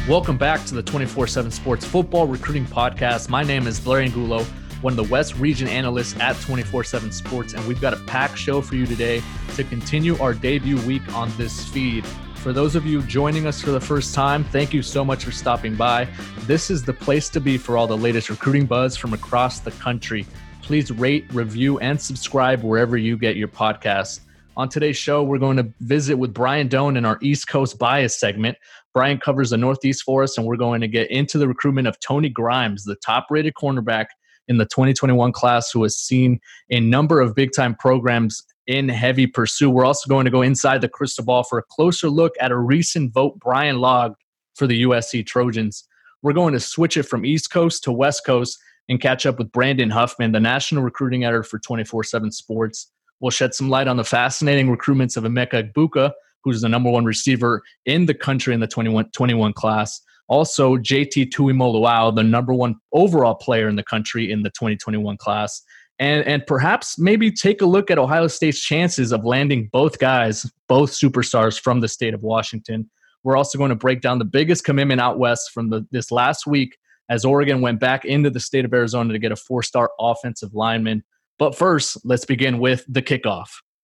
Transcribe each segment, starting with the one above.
Welcome back to the 24/7 Sports Football Recruiting Podcast. My name is Blair Angulo, one of the West Region analysts at 24/7 Sports, and we've got a packed show for you today to continue our debut week on this feed. For those of you joining us for the first time, thank you so much for stopping by. This is the place to be for all the latest recruiting buzz from across the country. Please rate, review, and subscribe wherever you get your podcasts. On today's show, we're going to visit with Brian Doan in our East Coast Bias segment. Brian covers the Northeast for us, and we're going to get into the recruitment of Tony Grimes, the top-rated cornerback in the 2021 class who has seen a number of big-time programs in heavy pursuit. We're also going to go inside the crystal ball for a closer look at a recent vote Brian logged for the USC Trojans. We're going to switch it from East Coast to West Coast and catch up with Brandon Huffman, the national recruiting editor for 24/7 Sports. We'll shed some light on the fascinating recruitments of Emeka Egbuka, who's the number one receiver in the country in the 21 class. Also, JT Tuimoloau, the number one overall player in the country in the 2021 class. And perhaps maybe take a look at Ohio State's chances of landing both guys, both superstars from the state of Washington. We're also going to break down the biggest commitment out west from this last week as Oregon went back into the state of Arizona to get a 4-star offensive lineman. But first, let's begin with the kickoff.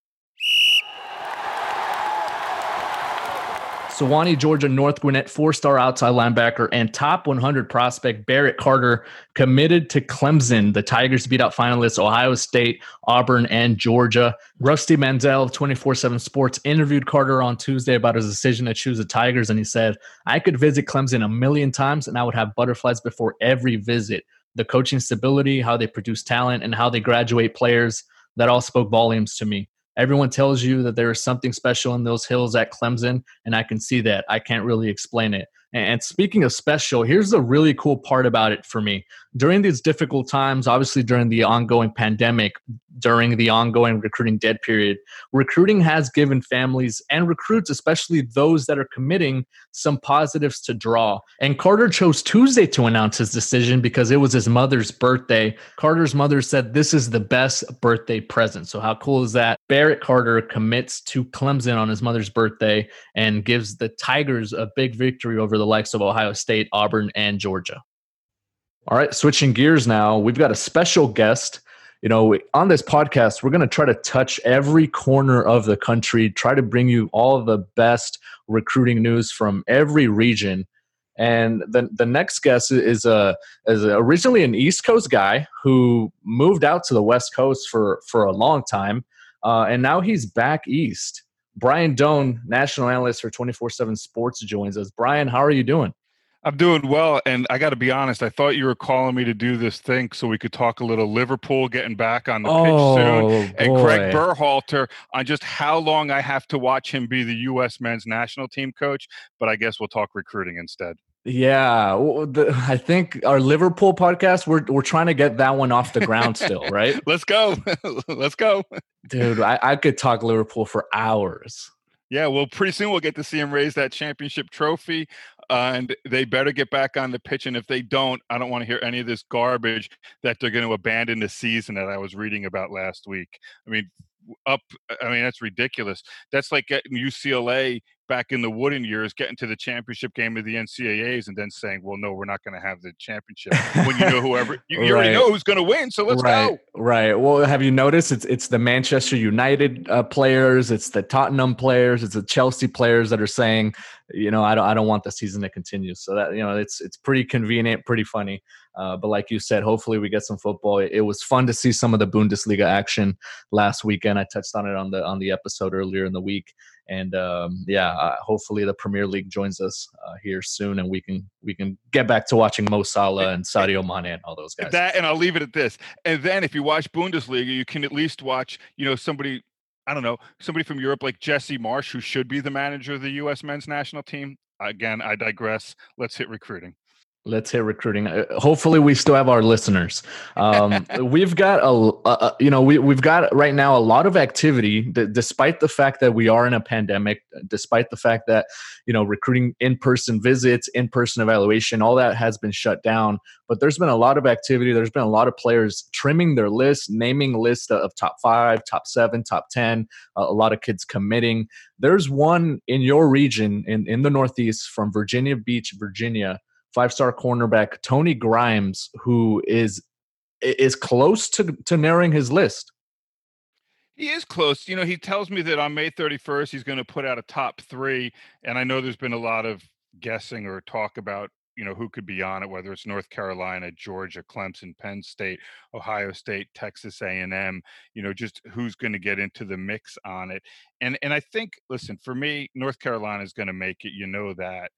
Sewanee, Georgia, North Gwinnett, 4-star outside linebacker and top 100 prospect Barrett Carter committed to Clemson. The Tigers beat out finalists Ohio State, Auburn, and Georgia. Rusty Mandel of 24/7 Sports interviewed Carter on Tuesday about his decision to choose the Tigers, and he said, "I could visit Clemson a million times, and I would have butterflies before every visit. The coaching stability, how they produce talent, and how they graduate players, that all spoke volumes to me. Everyone tells you that there is something special in those hills at Clemson, and I can see that. I can't really explain it." And speaking of special, here's the really cool part about it for me. During these difficult times, obviously during the ongoing pandemic, during the ongoing recruiting dead period, recruiting has given families and recruits, especially those that are committing, some positives to draw. And Carter chose Tuesday to announce his decision because it was his mother's birthday. Carter's mother said this is the best birthday present. So how cool is that? Barrett Carter commits to Clemson on his mother's birthday and gives the Tigers a big victory over the likes of Ohio State, Auburn, and Georgia. All right, switching gears now, we've got a special guest. You know, on this podcast, we're going to try to touch every corner of the country, try to bring you all the best recruiting news from every region. And the next guest is originally an East Coast guy who moved out to the West Coast for a long time, and now he's back east. Brian Doan, national analyst for 24/7 Sports, joins us. Brian, how are you doing? I'm doing well, and I got to be honest, I thought you were calling me to do this thing so we could talk a little Liverpool getting back on the pitch soon, and Greg Berhalter on just how long I have to watch him be the U.S. men's national team coach, but I guess we'll talk recruiting instead. Yeah, I think our Liverpool podcast, we're trying to get that one off the ground still, right? Let's go. Let's go. Dude, I could talk Liverpool for hours. Yeah, well, pretty soon we'll get to see him raise that championship trophy, and they better get back on the pitch. And if they don't, I don't want to hear any of this garbage that they're going to abandon the season that I was reading about last week. That's ridiculous. That's like getting UCLA back in the Wooden years, getting to the championship game of the NCAAs and then saying, well, no, we're not going to have the championship when you know whoever you Right. already know who's going to win. So let's go. Right. Well, have you noticed it's the Manchester United players, it's the Tottenham players, it's the Chelsea players that are saying, you know, I don't want the season to continue. So that, you know, it's pretty convenient, pretty funny. But like you said, hopefully we get some football. It was fun to see some of the Bundesliga action last weekend. I touched on it on the episode earlier in the week. And hopefully the Premier League joins us here soon, and we can get back to watching Mo Salah and Sadio Mane and all those guys. And I'll leave it at this. And then if you watch Bundesliga, you can at least watch, you know, somebody from Europe like Jesse Marsch, who should be the manager of the U.S. men's national team. Again, I digress. Let's hit recruiting. Let's hit recruiting. Hopefully, we still have our listeners. We've got we've got right now a lot of activity, despite the fact that we are in a pandemic, despite the fact that recruiting in-person visits, in-person evaluation, all that has been shut down. But there's been a lot of activity. There's been a lot of players trimming their list, naming list of top 5, top 7, top 10. A lot of kids committing. There's one in your region in the Northeast from Virginia Beach, Virginia, five-star cornerback Tony Grimes, who is close to narrowing his list. He is close. He tells me that on May 31st, he's going to put out a top 3. And I know there's been a lot of guessing or talk about, who could be on it, whether it's North Carolina, Georgia, Clemson, Penn State, Ohio State, Texas A&M, just who's going to get into the mix on it. And I think, listen, for me, North Carolina is going to make it. You know that.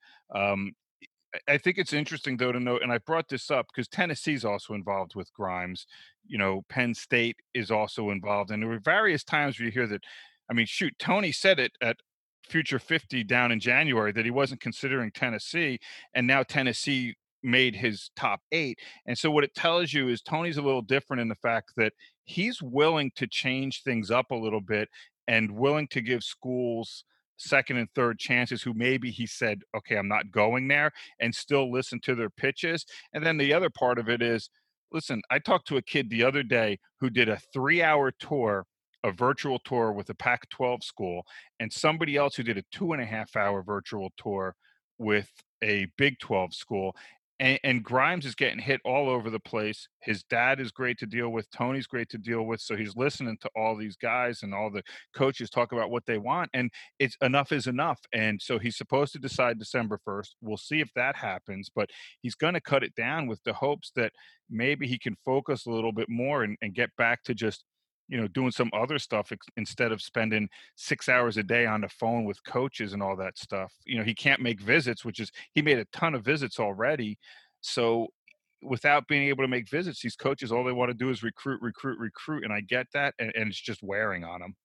I think it's interesting though to note, and I brought this up because Tennessee's also involved with Grimes. Penn State is also involved, and there were various times where you hear that. I mean, shoot, Tony said it at Future 50 down in January that he wasn't considering Tennessee, and now Tennessee made his top 8. And so what it tells you is Tony's a little different in the fact that he's willing to change things up a little bit and willing to give schools second and third chances who maybe he said, okay, I'm not going there, and still listen to their pitches. And then the other part of it is, listen, I talked to a kid the other day who did a 3-hour tour, a virtual tour with a Pac 12 school, and somebody else who did a 2.5-hour virtual tour with a Big 12 school. And Grimes is getting hit all over the place. His dad is great to deal with. Tony's great to deal with. So he's listening to all these guys and all the coaches talk about what they want. And it's enough is enough. And so he's supposed to decide December 1st. We'll see if that happens. But he's going to cut it down with the hopes that maybe he can focus a little bit more and get back to just doing some other stuff instead of spending 6 hours a day on the phone with coaches and all that stuff. He can't make visits, he made a ton of visits already. So without being able to make visits, these coaches, all they want to do is recruit, recruit, recruit. And I get that. And it's just wearing on them.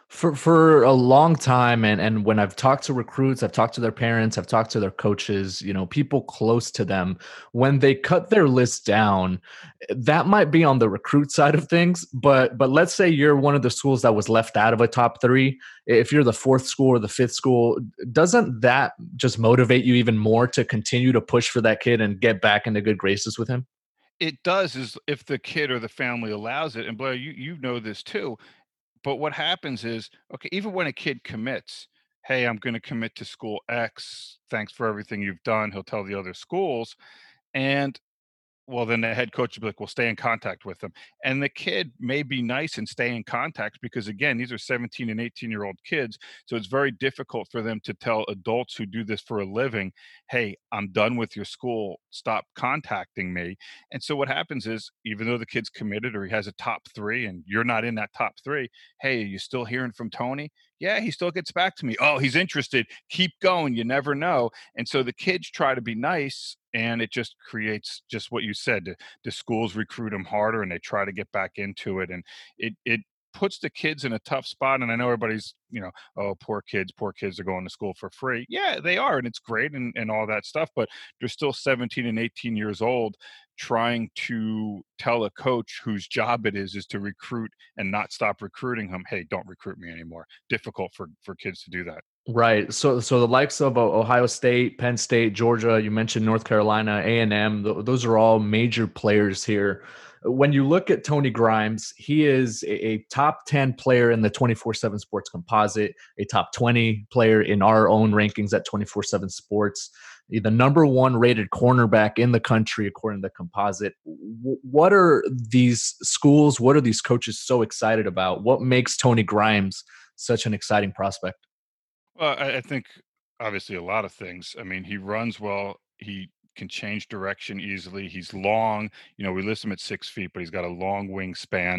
For a long time, and when I've talked to recruits, I've talked to their parents, I've talked to their coaches, people close to them, when they cut their list down, that might be on the recruit side of things, but let's say you're one of the schools that was left out of a top 3. If you're the 4th school or the 5th school, doesn't that just motivate you even more to continue to push for that kid and get back into good graces with him? It does, is if the kid or the family allows it. And Blair, you know this too. But what happens is, okay, even when a kid commits, hey, I'm going to commit to school X. Thanks for everything you've done. He'll tell the other schools. And well, then the head coach will be like, "Well, stay in contact with them." And the kid may be nice and stay in contact because, again, these are 17 and 18-year-old kids. So it's very difficult for them to tell adults who do this for a living, "Hey, I'm done with your school. Stop contacting me." And so what happens is, even though the kid's committed or he has a top 3 and you're not in that top 3, "Hey, are you still hearing from Tony?" "Yeah, he still gets back to me." "Oh, he's interested. Keep going. You never know." And so the kids try to be nice, and it just creates just what you said. The schools recruit them harder, and they try to get back into it, and it puts the kids in a tough spot. And I know everybody's, "Oh, poor kids are going to school for free." Yeah, they are, and it's great and all that stuff. But they're still 17 and 18 years old, trying to tell a coach whose job it is to recruit and not stop recruiting them, "Hey, don't recruit me anymore." Difficult for kids to do that. Right. So the likes of Ohio State, Penn State, Georgia, you mentioned North Carolina, A&M, those are all major players here. When you look at Tony Grimes, he is a top 10 player in the 24/7 Sports Composite, a top 20 player in our own rankings at 24/7 Sports, the number 1 rated cornerback in the country according to the composite. What are these schools, what are these coaches so excited about? What makes Tony Grimes such an exciting prospect? Well, I think obviously a lot of things. I mean, he runs well. He can change direction easily. He's long. We list him at 6 feet, but he's got a long wingspan.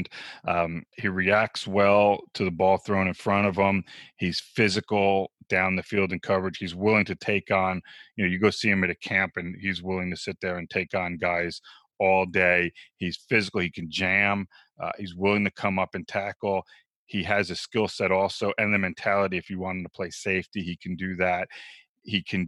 He reacts well to the ball thrown in front of him. He's physical down the field in coverage. He's willing to take on, you go see him at a camp and he's willing to sit there and take on guys all day. He's physical. He can jam. He's willing to come up and tackle. He has a skill set also and the mentality. If you want him to play safety, he can do that. He can,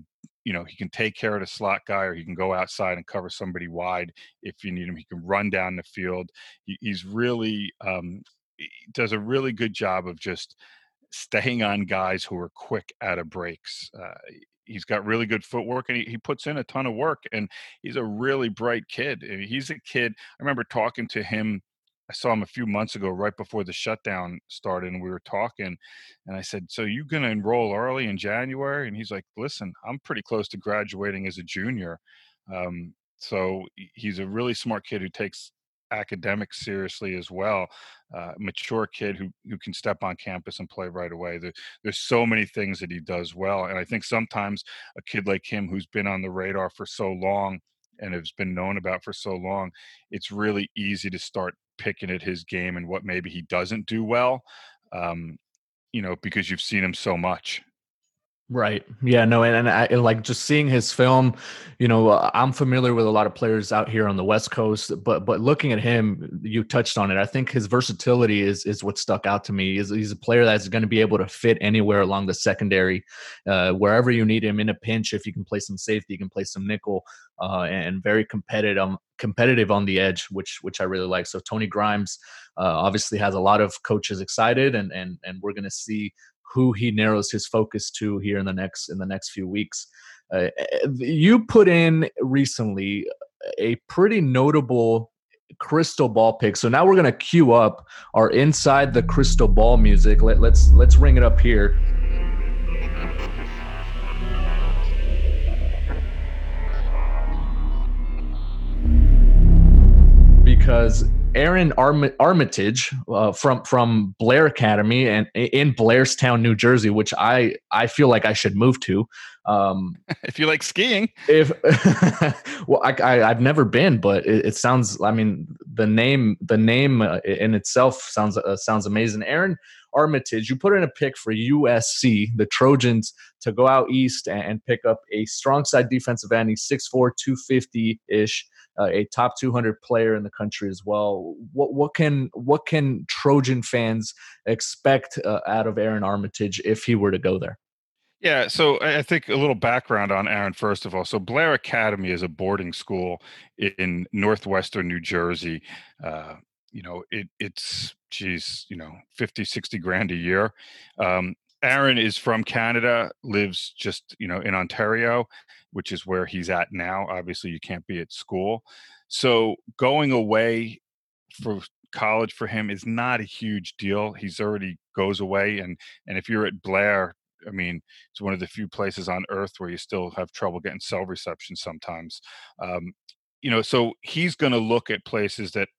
he can take care of the slot guy, or he can go outside and cover somebody wide if you need him. He can run down the field. He's really he does a really good job of just staying on guys who are quick out of breaks. He's got really good footwork, and he puts in a ton of work, and he's a really bright kid. I mean, he's a kid. I remember talking to him. I saw him a few months ago, right before the shutdown started, and we were talking. And I said, "So you going to enroll early in January?" And he's like, "Listen, I'm pretty close to graduating as a junior." So he's a really smart kid who takes academics seriously as well. Mature kid who can step on campus and play right away. There's so many things that he does well, and I think sometimes a kid like him who's been on the radar for so long and has been known about for so long, it's really easy to start picking at his game and what maybe he doesn't do well, um, because you've seen him so much. Right. Yeah. No. And I and like just seeing his film. I'm familiar with a lot of players out here on the West Coast, but looking at him, you touched on it. I think his versatility is what stuck out to me. He's a player that's going to be able to fit anywhere along the secondary, wherever you need him in a pinch. If you can play some safety, you can play some nickel, and very competitive on the edge, which I really like. So Tony Grimes obviously has a lot of coaches excited, and we're going to see who he narrows his focus to here in the next few weeks. You put in recently a pretty notable crystal ball pick. So now we're gonna cue up our inside the crystal ball music. Let's ring it up here. Because Aaron Armitage from Blair Academy and in Blairstown, New Jersey, which I feel like I should move to. If you like skiing, if well, I've never been, but it sounds. I mean, the name in itself sounds amazing. Aaron Armitage, you put in a pick for USC, the Trojans, to go out east and pick up a strong side defensive end. He's 6'4", 250 ish. A top 200 player in the country as well. What can Trojan fans expect out of Aaron Armitage if he were to go there? yeah. So I think a little background on Aaron, first of all. So Blair Academy is a boarding school in northwestern New Jersey. It's geez, 50, 60 grand a year. Aaron is from Canada, lives just, in Ontario, which is where he's at now. Obviously, you can't be at school. So going away for college for him is not a huge deal. He's already goes away, and if you're at Blair, I mean, it's one of the few places on earth where you still have trouble getting cell reception sometimes. Um, so he's going to look at places that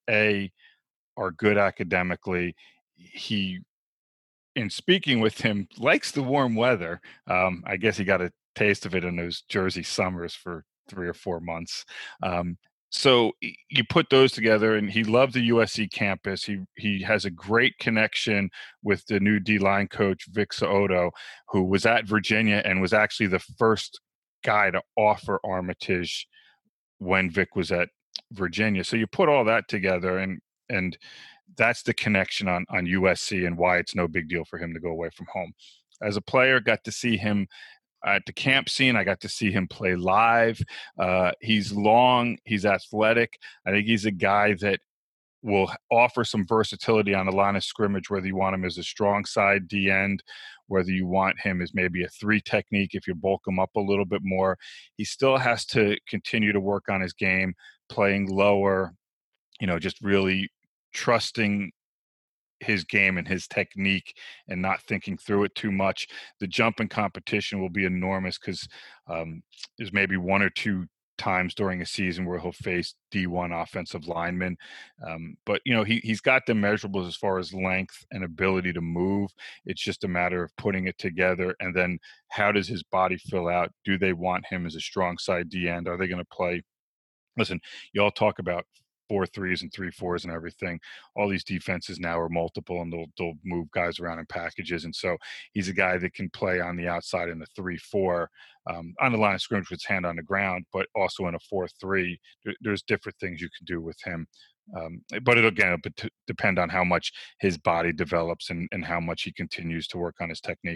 are good academically. He In speaking with him, likes the warm weather. I guess he got a taste of it in those Jersey summers for 3 or 4 months. Um, so you put those together, and he loved the USC campus. He has a great connection with the new D line coach Vic Soto, who was at Virginia and was actually the first guy to offer Armitage when Vic was at Virginia. So you put all that together, and that's the connection on USC and why it's no big deal for him to go away from home. As a player, got to see him at the camp scene. I got to see him play live. He's long, he's athletic. I think he's a guy that will offer some versatility on the line of scrimmage, whether you want him as a strong side D end, whether you want him as maybe a 3 technique if you bulk him up a little bit more. He still has to continue to work on his game, playing lower, just really trusting his game and his technique and not thinking through it too much. The jump in competition will be enormous because there's maybe 1 or 2 times during a season where he'll face D1 offensive linemen. But he's got the measurables as far as length and ability to move. It's just a matter of putting it together, and then how does his body fill out? Do they want him as a strong side D end? Are they going to play? Listen, you all talk about 4-3s and 3-4s and everything. All these defenses now are multiple, and they'll move guys around in packages. And so he's a guy that can play on the outside in the 3-4, on the line of scrimmage with his hand on the ground, but also in a 4-3. There's different things you can do with him. But it'll depend on how much his body develops and how much he continues to work on his technique.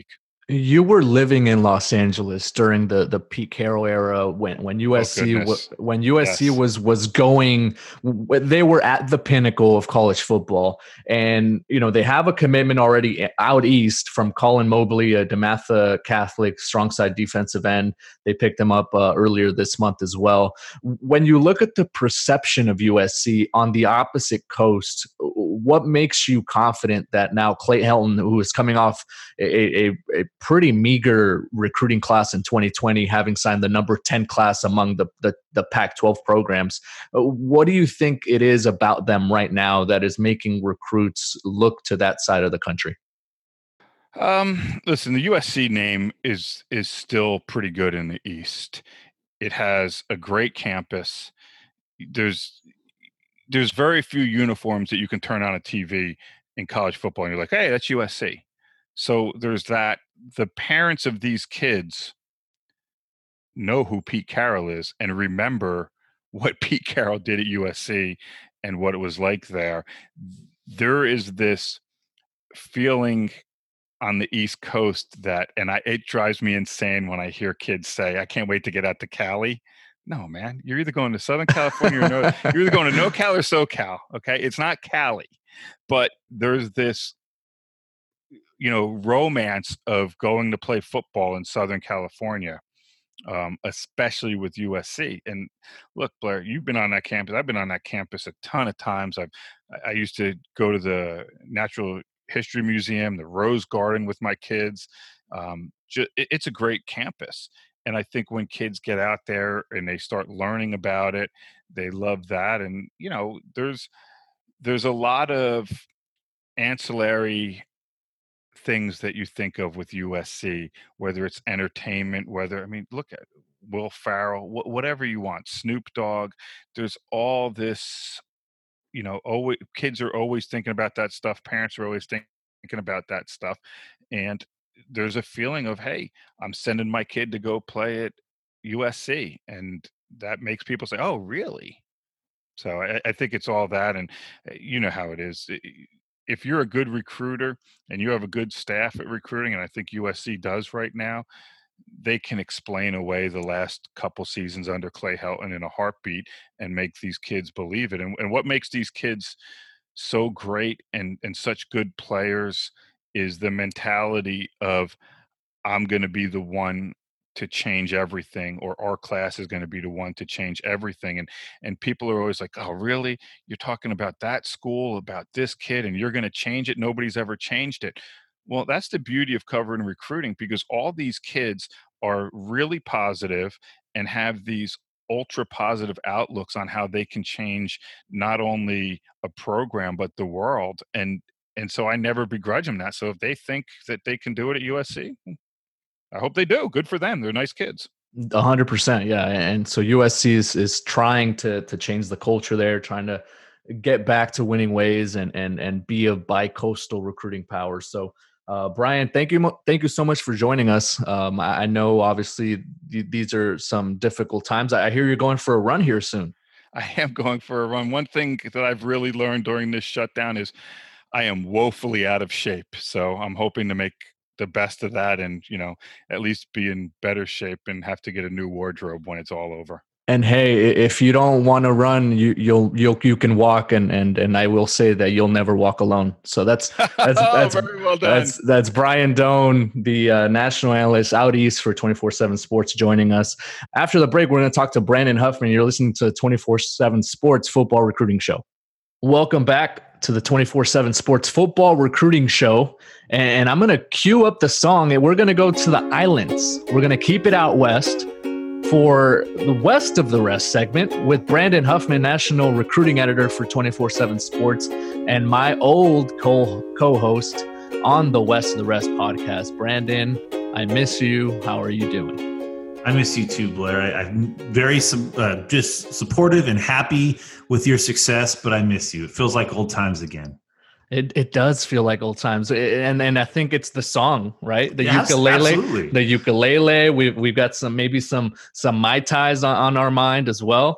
You were living in Los Angeles during the Pete Carroll era when Oh USC goodness. when USC Yes. was going, they were at the pinnacle of college football, and they have a commitment already out east from Colin Mobley, a DeMatha Catholic strong side defensive end. They picked him up earlier this month as well. When you look at the perception of USC on the opposite coast, what makes you confident that now Clay Helton, who is coming off a pretty meager recruiting class in 2020, having signed the number 10 class among the Pac-12 programs. What do you think it is about them right now that is making recruits look to that side of the country? Listen, the USC name is still pretty good in the East. It has a great campus. There's there's very few uniforms that you can turn on a TV in college football and you're like, hey, that's USC. So there's that. The parents of these kids know who Pete Carroll is and remember what Pete Carroll did at USC and what it was like there. There is this feeling on the East Coast that, and it drives me insane when I hear kids say, I can't wait to get out to Cali. No, man, you're either going to Southern California or you're either going to NoCal or SoCal. Okay. It's not Cali, but there's this, romance of going to play football in Southern California, especially with USC. And look, Blair, you've been on that campus. I've been on that campus a ton of times. I used to go to the Natural History Museum, the Rose Garden with my kids. It's a great campus. And I think when kids get out there and they start learning about it, they love that. And, there's a lot of ancillary things that you think of with USC, whether it's entertainment, look at Will Ferrell, whatever you want, Snoop Dogg. There's all this, always, kids are always thinking about that stuff. Parents are always thinking about that stuff. And there's a feeling of, hey, I'm sending my kid to go play at USC. And that makes people say, oh, really? So I think it's all that. And you know how it is. If you're a good recruiter and you have a good staff at recruiting, and I think USC does right now, they can explain away the last couple seasons under Clay Helton in a heartbeat and make these kids believe it. And what makes these kids so great and such good players is the mentality of, I'm going to be the one to change everything, or our class is going to be the one to change everything. And people are always like, oh, really? You're talking about that school, about this kid, and you're going to change it? Nobody's ever changed it. Well, that's the beauty of covering recruiting, because all these kids are really positive and have these ultra positive outlooks on how they can change not only a program, but the world. And so I never begrudge them that. So if they think that they can do it at USC, I hope they do. Good for them. They're nice kids. 100%, yeah. And so USC is trying to change the culture there, trying to get back to winning ways and be a bi-coastal recruiting power. So, Brian, thank you so much for joining us. I know obviously these are some difficult times. I hear you're going for a run here soon. I am going for a run. One thing that I've really learned during this shutdown is I am woefully out of shape. So I'm hoping to make the best of that and, at least be in better shape and have to get a new wardrobe when it's all over. And hey, if you don't want to run, you can walk, and I will say that you'll never walk alone. So that's very well done. That's Brian Doan, the national analyst out east for 24/7 Sports, joining us. After the break, we're going to talk to Brandon Huffman. You're listening to 24/7 Sports Football Recruiting Show. Welcome back to the 24/7 Sports Football Recruiting Show. And I'm going to cue up the song, and we're going to go to the islands. We're going to keep it out west for the West of the Rest segment with Brandon Huffman, national recruiting editor for 24/7 Sports, and my old co-host on the West of the Rest podcast. Brandon, I miss you. How are you doing? I miss you too, Blair. I'm very just supportive and happy with your success, but I miss you. It feels like old times again. It does feel like old times, and I think it's the song, right? The ukulele, absolutely. The ukulele. We've got some Mai Tais on our mind as well.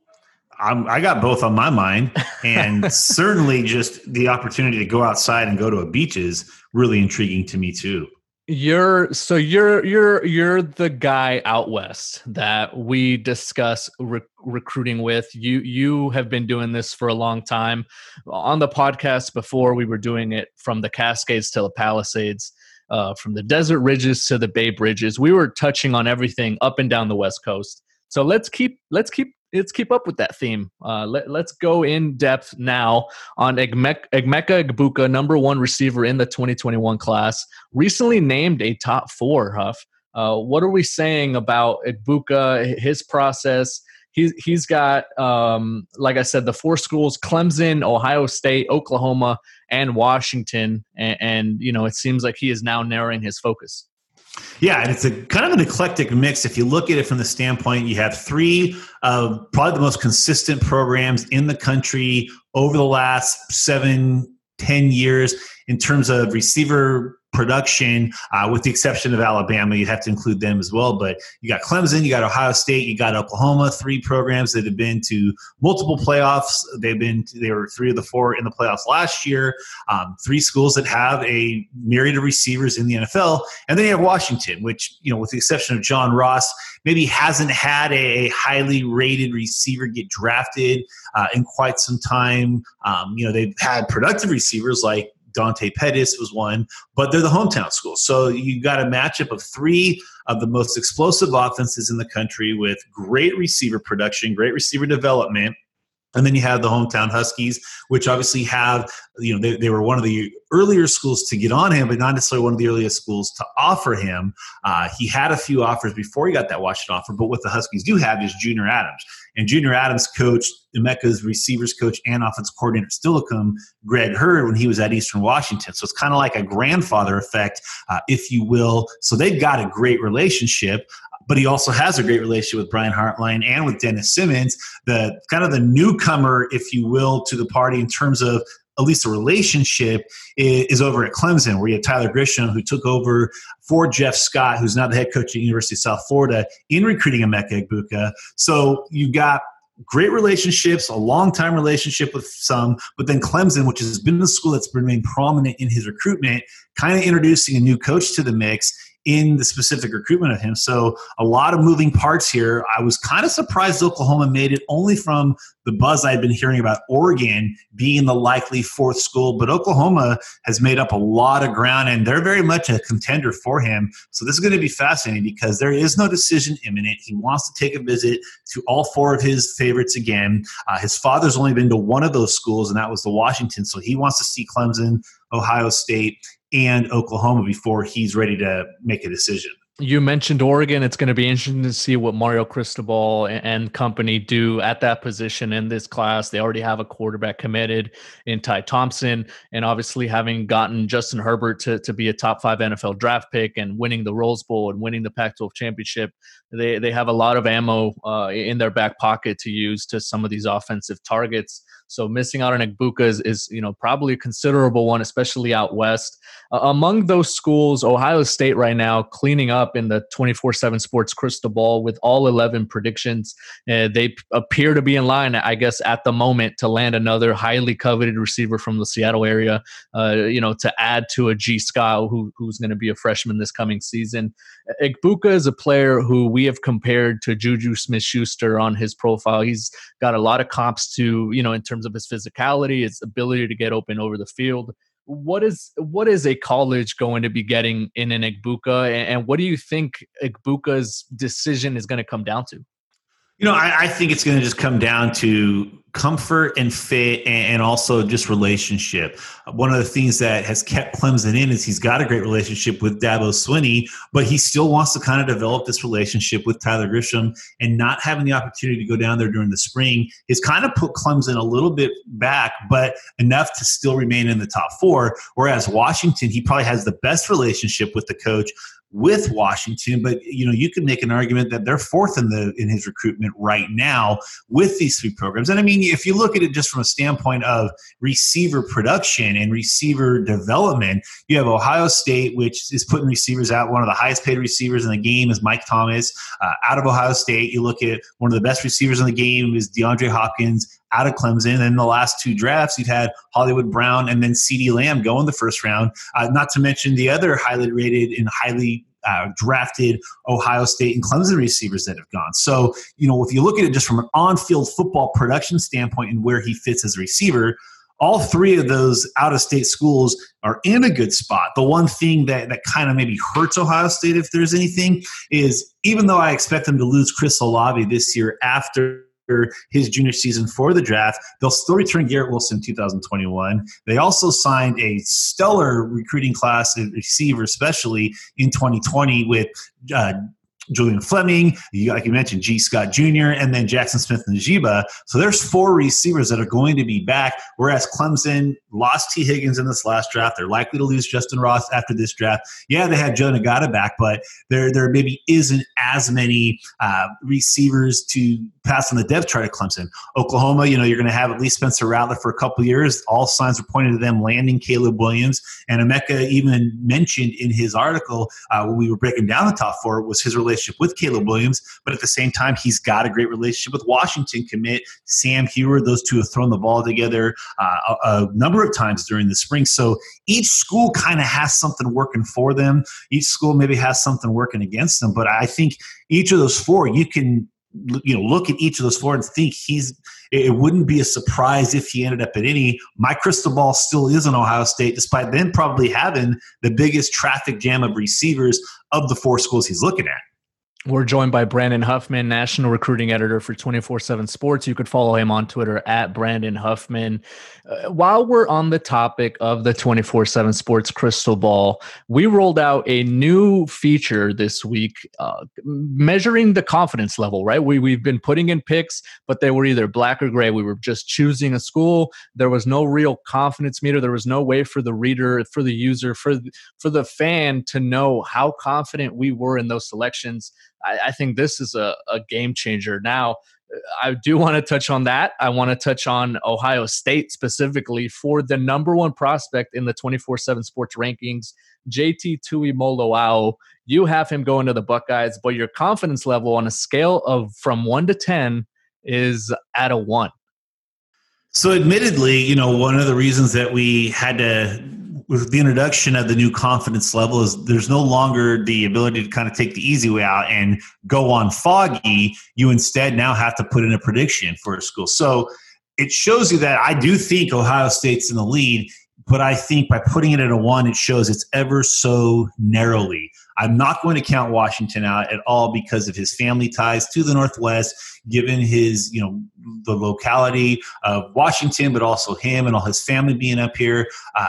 I got both on my mind, and certainly just the opportunity to go outside and go to a beach is really intriguing to me too. You're the guy out west that we discuss recruiting with. You have been doing this for a long time. On the podcast before, we were doing it from the Cascades to the Palisades, from the Desert Ridges to the Bay Bridges. We were touching on everything up and down the West Coast. So let's keep up with that theme. Let's go in depth now on Emeka Egbuka, number 1 receiver in the 2021 class, recently named a top 4, Huff. What are we saying about Egbuka, his process? He's got, like I said, the 4 schools: Clemson, Ohio State, Oklahoma, and Washington. And it seems like he is now narrowing his focus. Yeah, and it's a kind of an eclectic mix. If you look at it from the standpoint, you have 3 of probably the most consistent programs in the country over the last 7-10 years in terms of receiver production, with the exception of Alabama. You'd have to include them as well. But you got Clemson, you got Ohio State, you got Oklahoma, 3 programs that have been to multiple playoffs. They were 3 of the 4 in the playoffs last year. 3 schools that have a myriad of receivers in the NFL. And then you have Washington, which, with the exception of John Ross, maybe hasn't had a highly rated receiver get drafted in quite some time. They've had productive receivers like Dante Pettis was one, but they're the hometown school. So you got a matchup of 3 of the most explosive offenses in the country with great receiver production, great receiver development. And then you have the hometown Huskies, which obviously have, they were one of the earlier schools to get on him, but not necessarily one of the earliest schools to offer him. He had a few offers before he got that Washington offer, but what the Huskies do have is Junior Adams. And Junior Adams coached Emeka's receivers coach and offense coordinator at Steilacoom, Greg Hurd, when he was at Eastern Washington. So it's kind of like a grandfather effect, if you will. So they've got a great relationship. But he also has a great relationship with Brian Hartline and with Dennis Simmons, the kind of the newcomer, if you will, to the party in terms of at least the relationship is over at Clemson, where you have Tyler Grisham, who took over for Jeff Scott, who's now the head coach at the University of South Florida, in recruiting Emeka Egbuka. So you got great relationships, a long-time relationship with some, but then Clemson, which has been the school that's remained prominent in his recruitment, kind of introducing a new coach to the mix in the specific recruitment of him. So a lot of moving parts here. I was kind of surprised Oklahoma made it, only from the buzz I'd been hearing about Oregon being the likely 4th school, but Oklahoma has made up a lot of ground and they're very much a contender for him. So this is going to be fascinating because there is no decision imminent. He wants to take a visit to all 4 of his favorites again. His father's only been to one of those schools, and that was the Washington. So he wants to see Clemson, Ohio State, and Oklahoma before he's ready to make a decision. You mentioned Oregon. It's going to be interesting to see what Mario Cristobal and company do at that position in this class. They already have a quarterback committed in Ty Thompson, and obviously having gotten Justin Herbert to be a top 5 NFL draft pick and winning the Rose Bowl and winning the Pac-12 championship, they have a lot of ammo in their back pocket to use to some of these offensive targets. So missing out on Egbuka is probably a considerable one, especially out west. Among those schools, Ohio State right now cleaning up in the 24/7 Sports crystal ball with all 11 predictions. They appear to be in line, I guess, at the moment to land another highly coveted receiver from the Seattle area, to add to a G. Scott, who's going to be a freshman this coming season. Egbuka is a player who we have compared to Juju Smith-Schuster on his profile. He's got a lot of comps to, in terms of his physicality, his ability to get open over the field. What is a college going to be getting in an Egbuka, and what do you think Egbuka's decision is going to come down to? I think it's going to just come down to comfort and fit and also just relationship. One of the things that has kept Clemson in is he's got a great relationship with Dabo Swinney, but he still wants to kind of develop this relationship with Tyler Grisham, and not having the opportunity to go down there during the spring has kind of put Clemson a little bit back, but enough to still remain in the top 4. Whereas Washington, he probably has the best relationship with the coach with Washington, but you can make an argument that they're 4th in his recruitment right now with these 3 programs. And I mean, if you look at it just from a standpoint of receiver production and receiver development, you have Ohio State, which is putting receivers out. One of the highest paid receivers in the game is Mike Thomas. Out of Ohio State, you look at one of the best receivers in the game is DeAndre Hopkins. out of Clemson. And in the last two drafts, you've had Hollywood Brown and then CeeDee Lamb go in the first round, not to mention the other highly rated and highly drafted Ohio State and Clemson receivers that have gone. So, if you look at it just from an on-field football production standpoint and where he fits as a receiver, all three of those out-of-state schools are in a good spot. The one thing that kind of maybe hurts Ohio State, if there's anything, is even though I expect them to lose Chris Olave this year after his junior season for the draft, they'll still return Garrett Wilson in 2021. They also signed a stellar recruiting class of receiver, especially in 2020 with Julian Fleming, like you mentioned, G. Scott Jr., and then Jackson Smith-Njigba. So there's four receivers that are going to be back, whereas Clemson lost T. Higgins in this last draft. They're likely to lose Justin Ross after this draft. Yeah, they had Joe Nagata back, but there maybe isn't as many receivers to pass on the depth chart at Clemson. Oklahoma, you're going to have at least Spencer Rattler for a couple of years. All signs are pointing to them landing Caleb Williams. And Emeka even mentioned in his article when we were breaking down the top four was his relationship with Caleb Williams, but at the same time, he's got a great relationship with Washington commit Sam Heward. Those two have thrown the ball together a number of times during the spring. So each school kind of has something working for them. Each school maybe has something working against them. But I think each of those four, you can look at each of those four and think it wouldn't be a surprise if he ended up at any. My crystal ball still is on Ohio State, despite them probably having the biggest traffic jam of receivers of the four schools he's looking at. We're joined by Brandon Huffman, National Recruiting Editor for 24/7 Sports. You could follow him on Twitter at Brandon Huffman. While we're on the topic of the 24/7 Sports Crystal Ball, we rolled out a new feature this week measuring the confidence level, right? We've been putting in picks, but they were either black or gray. We were just choosing a school. There was no real confidence meter. There was no way for the reader, for the user, for the fan to know how confident we were in those selections. I think this is a game changer. Now, I do want to touch on that. I want to touch on Ohio State specifically for the number one prospect in the 24/7 Sports rankings, JT Tuimoloau. You have him going to the Buckeyes, but your confidence level on a scale of from 1 to 10 is at a 1. So admittedly, one of the reasons that we had to, with the introduction of the new confidence level, is there's no longer the ability to kind of take the easy way out and go on foggy. You instead now have to put in a prediction for a school. So it shows you that I do think Ohio State's in the lead, but I think by putting it at a 1, it shows it's ever so narrowly. I'm not going to count Washington out at all because of his family ties to the Northwest, given his, the locality of Washington, but also him and all his family being up here.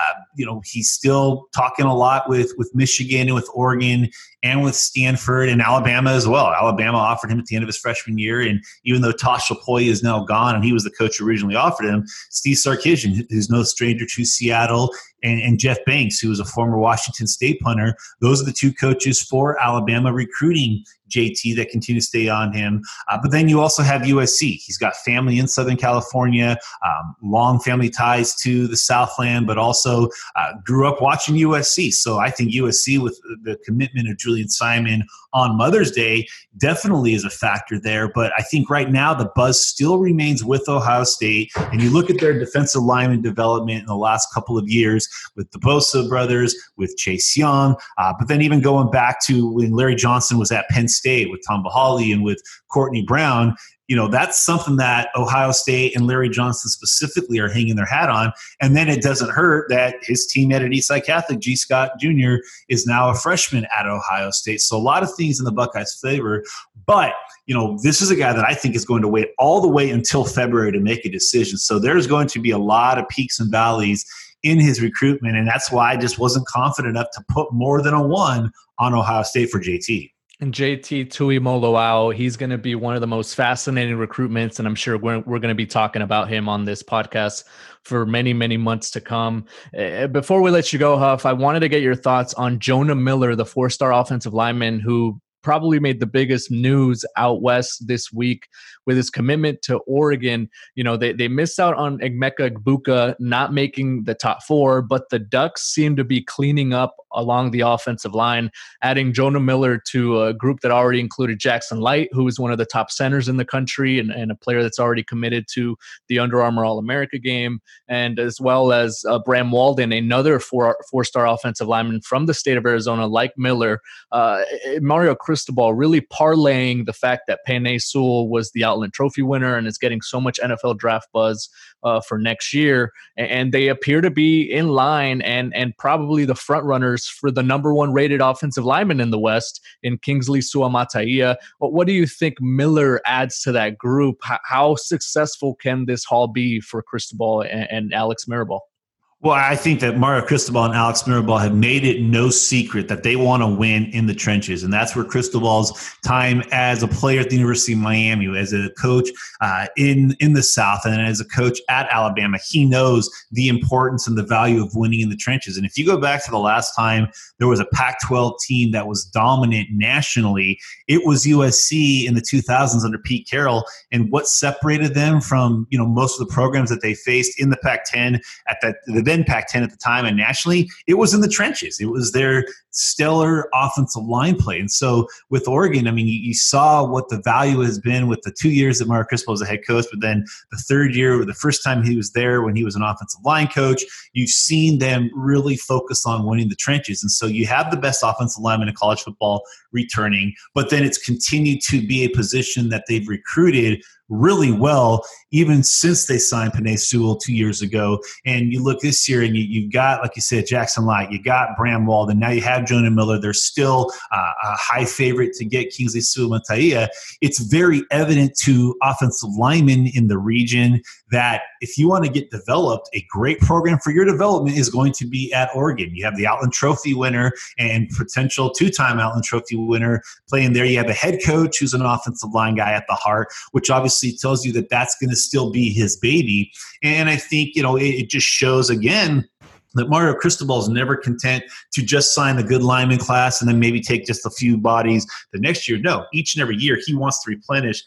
He's still talking a lot with Michigan and with Oregon and with Stanford and Alabama as well. Alabama offered him at the end of his freshman year, and even though Tosh Lupoi is now gone and he was the coach who originally offered him, Steve Sarkisian, who's no stranger to Seattle, and Jeff Banks, who was a former Washington State punter, those are the two coaches for Alabama recruiting JT that continue to stay on him. But then you also have USC. He's got family in Southern California, long family ties to the Southland, but also grew up watching USC. So I think USC, with the commitment of Julian Simon on Mother's Day, definitely is a factor there. But I think right now the buzz still remains with Ohio State. And you look at their defensive lineman development in the last couple of years with the Bosa brothers, with Chase Young, but then even going back to when Larry Johnson was at Penn State with Tom Bahali and with Courtney Brown, that's something that Ohio State and Larry Johnson specifically are hanging their hat on. And then it doesn't hurt that his teammate at Eastside Catholic, G. Scott Jr., is now a freshman at Ohio State. So a lot of things in the Buckeyes' favor. But, this is a guy that I think is going to wait all the way until February to make a decision. So there's going to be a lot of peaks and valleys in his recruitment. And that's why I just wasn't confident enough to put more than a 1 on Ohio State for JT. And JT Tuimoloau, he's going to be one of the most fascinating recruitments, and I'm sure we're going to be talking about him on this podcast for many, many months to come. Before we let you go, Huff, I wanted to get your thoughts on Jonah Miller, the 4-star offensive lineman who probably made the biggest news out west this week with his commitment to Oregon. They missed out on Emeka Egbuka not making the top 4, but the Ducks seem to be cleaning up along the offensive line, adding Jonah Miller to a group that already included Jackson Light, who is one of the top centers in the country and a player that's already committed to the Under Armour All-America game, and as well as Bram Walden, another four-star offensive lineman from the state of Arizona, like Miller. Mario Cristobal really parlaying the fact that Penei Sewell was the Outland Trophy winner and is getting so much NFL draft buzz for next year. And they appear to be in line and probably the front runners for the number one rated offensive lineman in the West in Kingsley Suamataia. What do you think Miller adds to that group? How successful can this haul be for Cristobal and Alex Mirabal? Well, I think that Mario Cristobal and Alex Mirabal have made it no secret that they want to win in the trenches. And that's where Cristobal's time as a player at the University of Miami, as a coach in the South, and as a coach at Alabama, he knows the importance and the value of winning in the trenches. And if you go back to the last time there was a Pac-12 team that was dominant nationally, it was USC in the 2000s under Pete Carroll. And what separated them from, most of the programs that they faced in the Pac-10 at the then Pac-10 at the time and nationally, it was in the trenches. It was their stellar offensive line play. And so with Oregon, you saw what the value has been with the 2 years that Mario Cristobal was a head coach, but then the third year, the first time he was there when he was an offensive line coach, you've seen them really focus on winning the trenches. And so you have the best offensive lineman in college football returning, but then it's continued to be a position that they've recruited really well, even since they signed Penei Sewell 2 years ago. And you look this year and you've got, like you said, Jackson Light, you got Bram Walden, now you have Jonah Miller. They're still a high favorite to get Kingsley Suamataia. It's very evident to offensive linemen in the region that if you want to get developed, a great program for your development is going to be at Oregon. You have the Outland Trophy winner and potential two-time Outland Trophy winner playing there. You have a head coach who's an offensive line guy at the heart, which obviously tells you that that's going to still be his baby. And I think, it just shows again that Mario Cristobal is never content to just sign a good lineman class and then maybe take just a few bodies the next year. No, each and every year he wants to replenish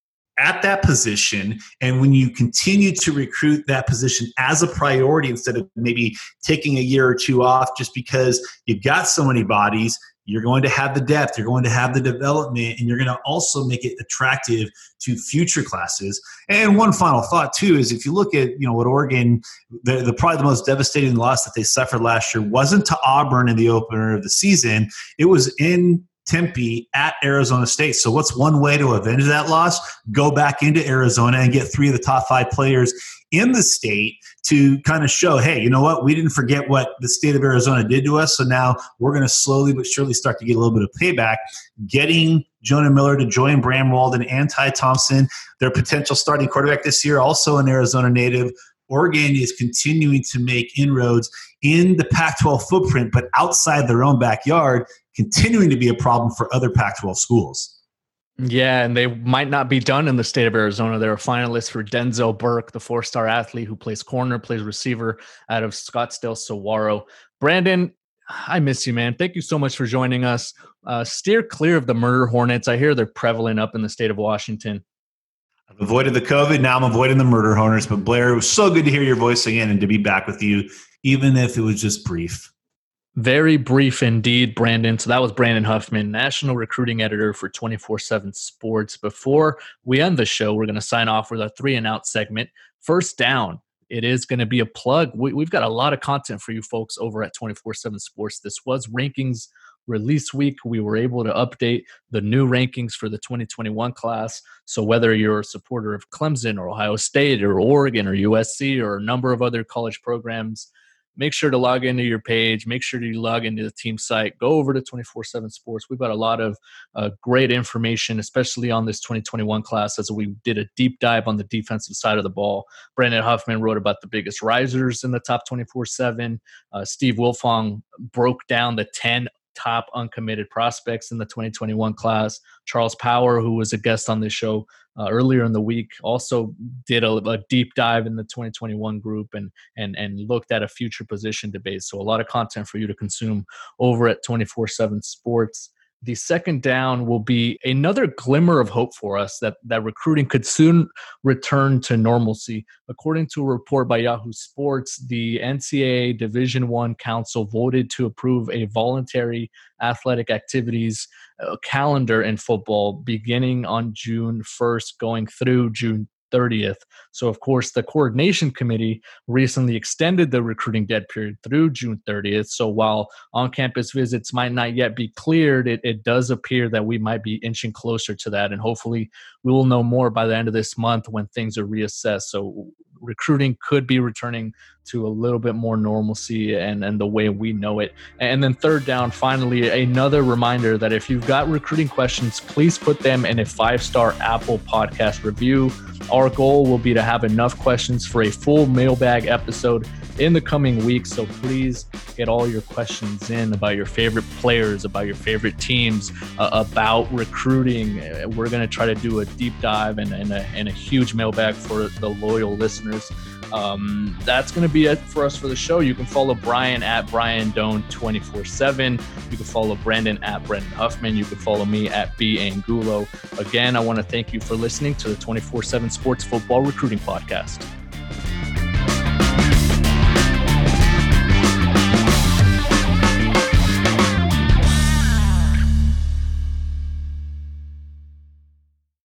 at that position. And when you continue to recruit that position as a priority instead of maybe taking a year or two off just because you've got so many bodies, you're going to have the depth, you're going to have the development, and you're going to also make it attractive to future classes. And one final thought, too, is if you look at, what Oregon, the probably the most devastating loss that they suffered last year wasn't to Auburn in the opener of the season. It was in Tempe at Arizona State. So what's one way to avenge that loss? Go back into Arizona and get three of the top five players in the state to kind of show, hey, you know what? We didn't forget what the state of Arizona did to us. So now we're going to slowly but surely start to get a little bit of payback. Getting Jonah Miller to join Bram Walden and Ty Thompson, their potential starting quarterback this year, also an Arizona native. Oregon is continuing to make inroads in the Pac-12 footprint, but outside their own backyard, continuing to be a problem for other Pac-12 schools. Yeah, and they might not be done in the state of Arizona. They're a finalist for Denzel Burke, the four-star athlete who plays corner, plays receiver out of Scottsdale, Saguaro. Brandon, I miss you, man. Thank you so much for joining us. Steer clear of the murder hornets. I hear they're prevalent up in the state of Washington. I've avoided the COVID. Now I'm avoiding the murder hornets. But Blair, it was so good to hear your voice again and to be back with you, even if it was just brief. Very brief indeed, Brandon. So that was Brandon Huffman, national recruiting editor for 24/7 Sports. Before we end the show, we're going to sign off with our 3 and Out segment. First down, it is going to be a plug. We've got a lot of content for you folks over at 24/7 Sports. This was rankings release week. We were able to update the new rankings for the 2021 class. So whether you're a supporter of Clemson or Ohio State or Oregon or USC or a number of other college programs, make sure to log into your page. Make sure to log into the team site. Go over to 24/7 Sports. We've got a lot of great information, especially on this 2021 class, as we did a deep dive on the defensive side of the ball. Brandon Huffman wrote about the biggest risers in the top 24/7. Steve Wilfong broke down the 10 top uncommitted prospects in the 2021 class. Charles Power, who was a guest on this show earlier in the week, also did a deep dive in the 2021 group and looked at a future position debate. So a lot of content for you to consume over at 24/7 Sports. The second down will be another glimmer of hope for us that recruiting could soon return to normalcy. According to a report by Yahoo Sports, the NCAA Division I Council voted to approve a voluntary athletic activities calendar in football beginning on June 1st, going through June 30th. So, of course, the coordination committee recently extended the recruiting dead period through June 30th. So while on-campus visits might not yet be cleared, it does appear that we might be inching closer to that. And hopefully we will know more by the end of this month when things are reassessed. So recruiting could be returning to a little bit more normalcy and the way we know it. And then third down, finally, another reminder that if you've got recruiting questions, please put them in a 5-star Apple Podcast review. Our goal will be to have enough questions for a full mailbag episode in the coming weeks. So please get all your questions in about your favorite players, about your favorite teams, about recruiting. We're going to try to do a deep dive and a huge mailbag for the loyal listeners. That's going to be it for us for the show. You can follow Brian at Brian Doan 24/7. You can follow Brandon at Brendan Huffman. You can follow me at B Angulo. Again, I want to thank you for listening to the 24/7 Sports Football Recruiting Podcast.